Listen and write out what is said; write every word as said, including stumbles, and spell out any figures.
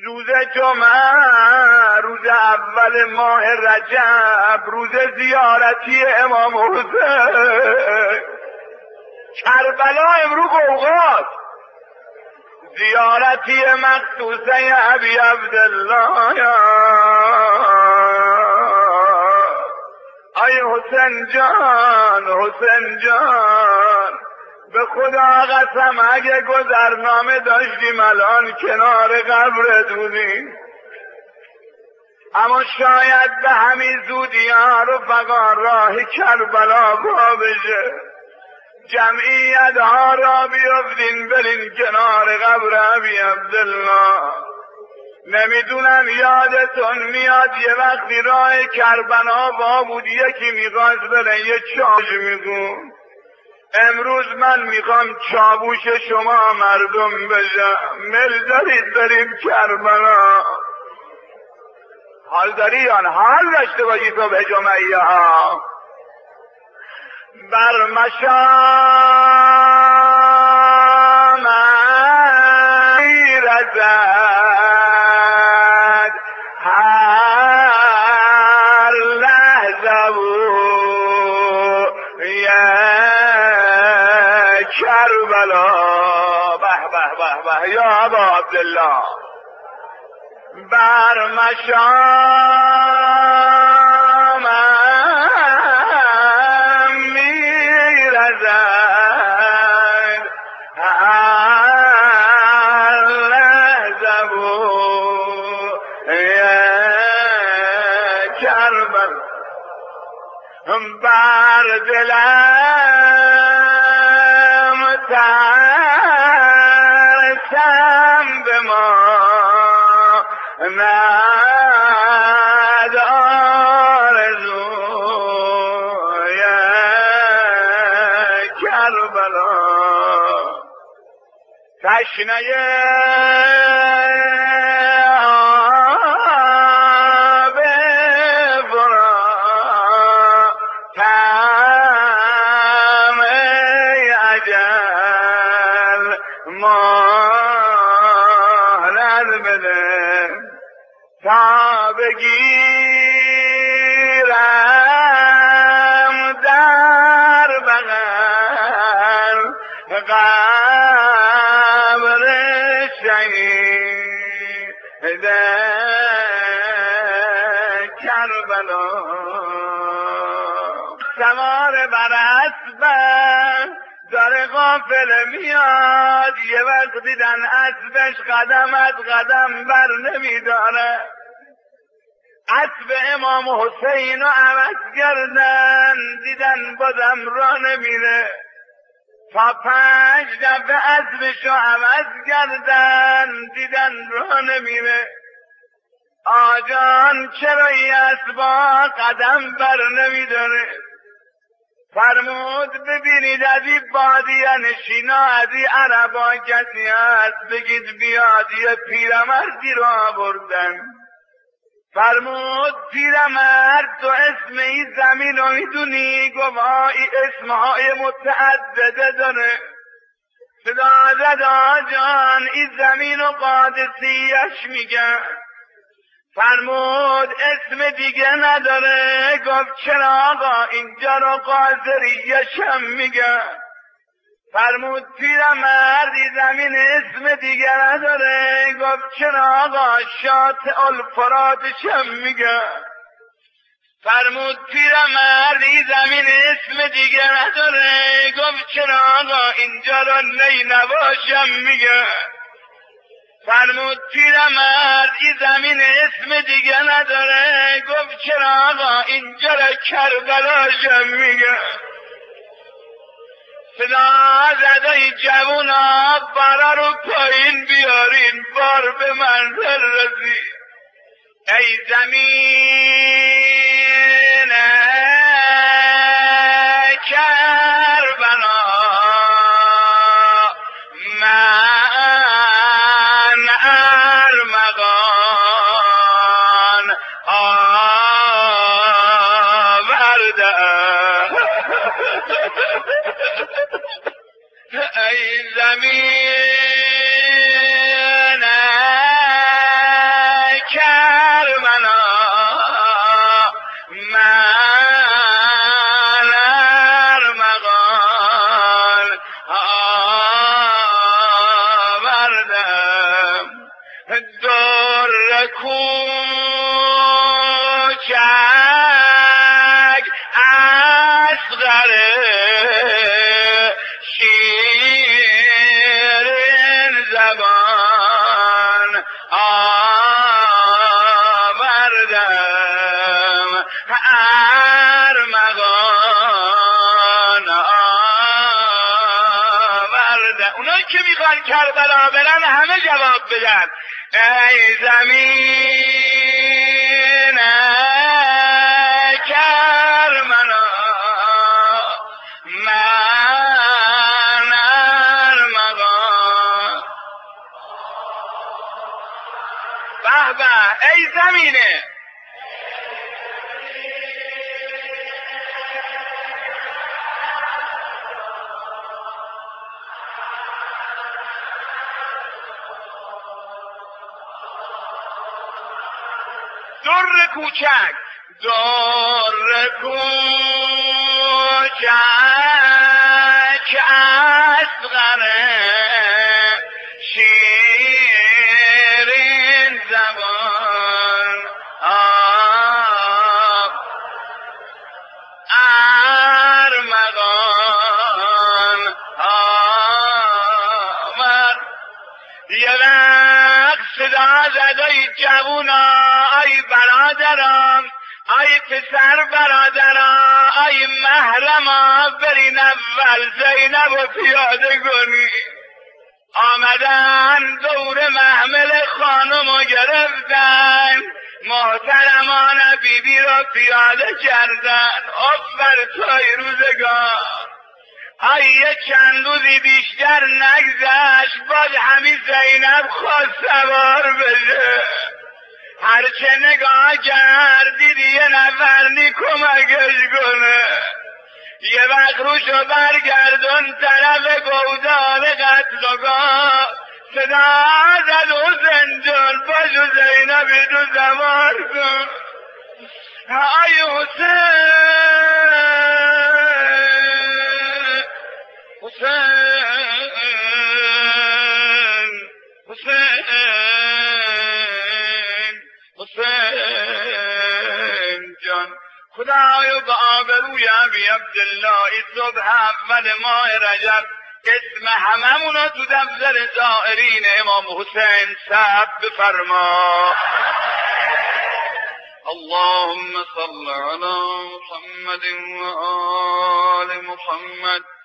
روز جمعه، روز اول ماه رجب، روز زیارتی امام حسین. کربلا امرو قوقاست، زیارتی مخصوصه ابی عبدالله. آی حسین جان، حسین جان، به خدا قسم اگه گذرنامه داشتیم الان کنار قبرت بودیم، اما شاید به همین زودی ها رفقا راه کربلا با بشه، جمعیت ها را بیفتین برین کنار قبر ابی عبدالله. نمیدونم یادتون میاد یه وقتی راه کربلا با بود، یکی میخواست بره یه چاش میگون. امروز من میخوام چابوش شما مردم بشم. مل دارید بریم کربلا؟ حال داری یا نه؟ حال داشته باشی صبح جمعه ها بر مشام میرزد هر لحظه و یک کربلا. به به به به یا ابا عبدالله. بر مشام میرزد هر لحظه و یک کربلا. بر دلم ترسم به ما ند آرزوی کربلا. تشنه آب فرات طعم اجل مهلت بده تا بگیرم در بغل قبر شهید کربلا. سوار بر اسبم داره قافله میاد، یه وقت دیدن اسبش قدم از قدم بر نمیداره، اسب امام حسین رو عوض کردن، دیدن بازم را نمیره، تا پنج دفعه اسبش رو عوض کردن، دیدن را نمیره. آجان چرا این اسبا قدم بر نمیداره؟ فرمود ببینید از این بادیه نشینا، از این عربا کسی هست بگید بیاد. یه پیرمردی رو آوردن، فرمود پیرمرد تو اسم این زمین رو میدونی؟ گفت این اسمهای متعدده داره. صدا زد آجان این زمین رو قادسیش میگن. فرمود اسم دیگه نداره؟ گفت چرا آقا اینجا رو قاضریش هم میگن. فرمود پیرمرد این زمین اسم دیگه نداره؟ گفت چرا آقا شاطئ الفراتش هم میگن. فرمود پیرمرد این زمین اسم دیگه نداره؟ گفت چرا آقا اینجا رو نینواش هم میگن. فرمود پیرمرد این زمین اسم دیگه نداره؟ گفت چرا آقا اینجا را کربلاشم میگه. صدا زده جوونا بارا رو پایین بیارین، بار به منزل رسید. ای زمین کربلا من ارمغان آوردم. ای زمین کرمنا من ارمغان آوردم در کوچک اصغر شیرین زبان آوردم ارمغان آوردم. اونایی که میخوان کربلا برن همه جواب بدن ای زمین کرمنا من ارمغان. به به ای زمینه در کوچک در کوچک اصغر شیرین زبان ارمغان آمد. یه وقت صدا زد ای جوونا ای برادران ای پسر برادران ای محرما برین اول زینب و پیاده کنی. آمدن دور محمل خانم و گرفتن محترمان بیبی رو پیاده کردن. آفر تای روزگار ای یه چند روزی بیشتر نگذشت باز همین زینب خواست سوار بشه. هرچه نگاه کرد دید یه نفر نی کمکش کنه. یه وقت روشو برگردون طرف گودال قتلگاه صدا زد حسین جان باشو زینبی تو زوار کن. ای حسین حسین حسین حسین جان خدایا به آبروی ابی عبدالله ای صبح اول ماه رجب اسم هممونو تو دفتر زائرین امام حسین ثبت بفرما. اللهم صل على محمد و آل محمد